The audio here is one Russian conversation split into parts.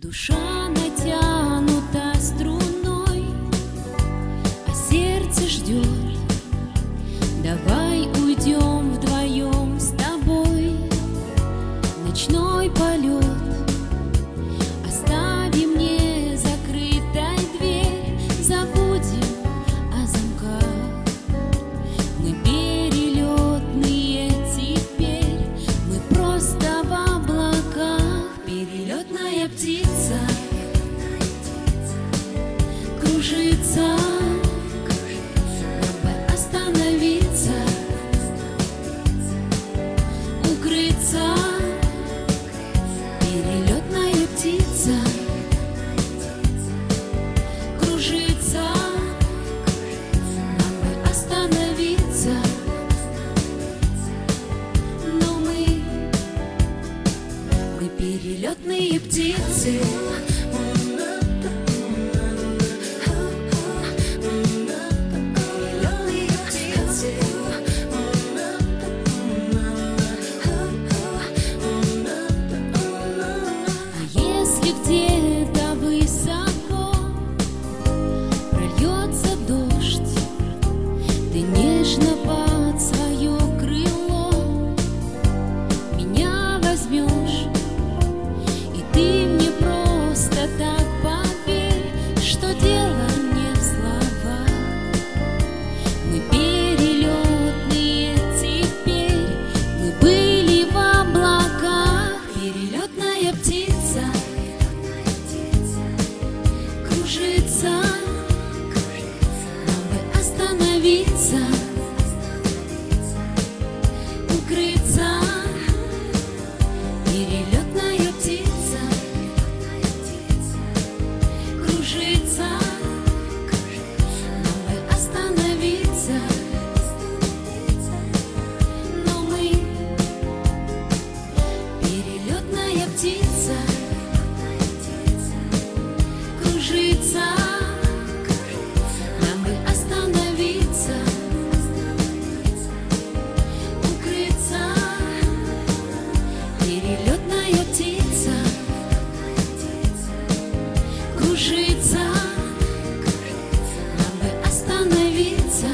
Душа натянута струной, а сердце ждет. Давай уйдем вдвоем с тобой, ночной полет. Оставим мне закрытой дверь, забудем о замках. Мы перелетные теперь, мы просто в облаках. Перелетная птица кружится, как бы остановиться, укрыться. Перелетная птица кружится, как бы остановиться, но мы перелетные птицы. Где-то высоко прольется дождь, ты нежно под свое крыло меня возьмешь, и ты мне просто так поверь, что дело не в словах. Мы перелетные теперь, мы были в облаках. Перелетная птица кружится, нам бы остановиться, укрыться. Перелетная птица кружится, нам бы остановиться, но мы перелетная птица кружится, нам бы остановиться, укрыться. Перелетная птица кружится, нам бы остановиться,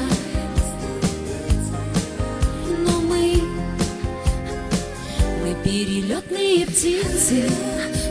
но мы перелетные птицы.